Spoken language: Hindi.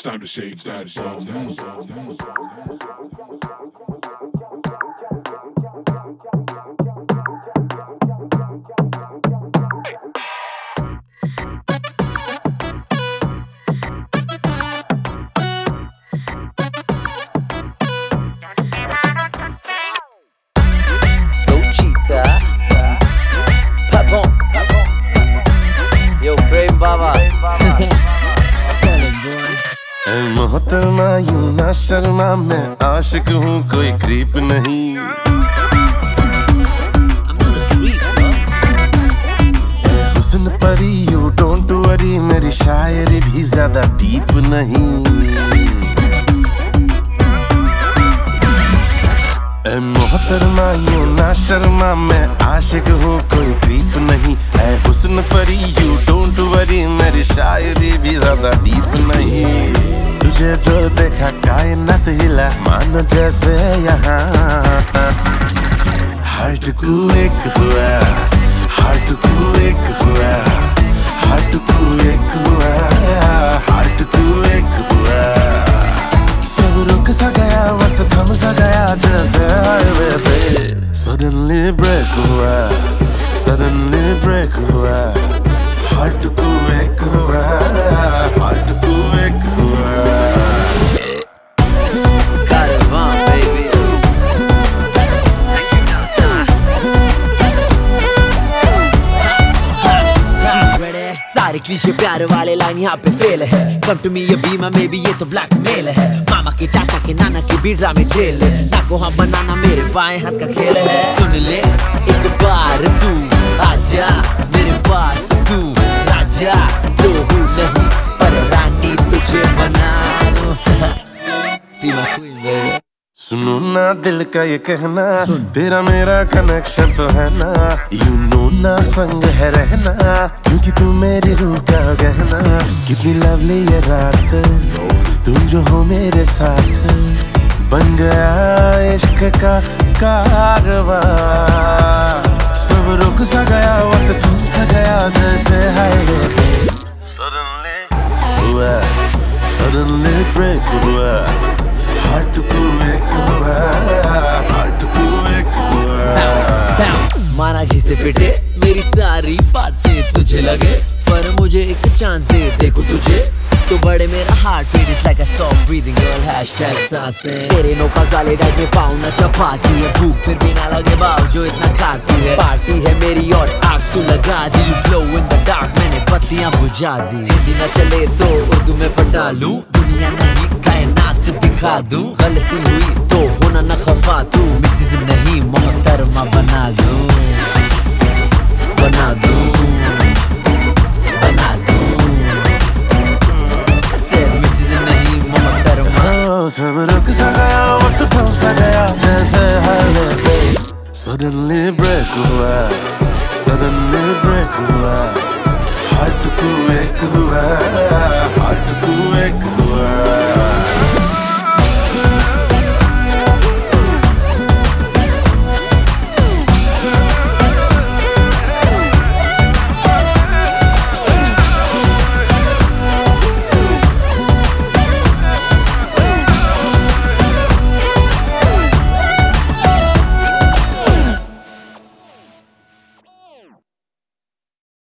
It's time to shake, it's time to shake, it's time to shake, it's time to Slow cheetah, pop on, yo Prem Baba. Tell him boy. ऐ मोहतरमा यूं ना शर्मा, मैं आशिक हूँ कोई क्रीप नहीं। I'm not a creep, ऐ हुस्न परी यू डोंट वरी, मेरी शायरी भी ज्यादा डीप नहीं। ऐ मोहतरमा यूं ना शर्मा, मैं आशिक हूँ कोई क्रीप नहीं। ऐ हुस्न परी यू डोंट वरी, मेरी शायरी भी ज्यादा डीप नहीं। तुझे जो देखा कायनात हिला, मान जैसे यहाँ हार्ट को एक हुआ, हार्ट को एक हुआ, हार्ट को एक हुआ, हार्ट को एक हुआ। सब रुक सा गया, वक्त थम सा गया, जैसे हाईवे पे सडनली ब्रेक हुआ, सडनली ब्रेक हुआ। हार्ट को एक हुआ, हार्ट को एक हुआ। got it on baby. सारे क्लीशे प्यार वाले लाइन यहाँ पे फेल है। कम टू मी ये बीमा में भी ये तो ब्लैकमेल है। मामा के चाचा के नाना के भी ड्रामे झेल, नाको हम बनाना मेरे बाएं हाथ का खेल है। सुन ले एक बार तू आजा मेरे पास, तू राजा तो हूँ नहीं पर रानी तुझे बना लूं। Be my queen baby. सुनो ना दिल का ये कहना, तेरा मेरा कनेक्शन तो है ना। यू नो ना संग है रहना, क्योंकि तू मेरी रूह का गहना। कितनी लवली ये रात, तुम जो हो मेरे साथ। बन गया इश्क का कारवां, सब रुक सा गया, वक्त थम सा गया, जैसे हाईवे पे सडनली हुआ, सडनली ब्रेक हुआ। हार्ट को एक हुआ, हार्ट को एक हुआ। माना घिसे पिटे मेरी सारी बातें तुझे लगे, पर मुझे एक चांस दे देखो तुझे तो बड़े मेरा heart beat is like a stop breathing girl hashtag सांसें। तेरे नौका काले डाइट में पाँव न चपाती है, भूख फिर भी ना लगे बाव जो इतना खाती है। पार्टी है मेरी और आग तू लगा दी, you glow in the dark मैंने बत्तियां बुझा दी। हिंदी न चले तो उर्दू में पटा लूं, दुनिया नहीं कायनात दिखा दूं। गलती हुई तो होना न खफा, तू मिसेज नहीं मोहतरमा बना दूं, बना दूं, बना दूं। मिसेज नहीं मोहतरमा। सब रुक सा गया, वक्त थम सा गया, जैसे हाईवे पे सडनली ब्रेक हुआ, सडनली ब्रेक हुआ। हार्ट को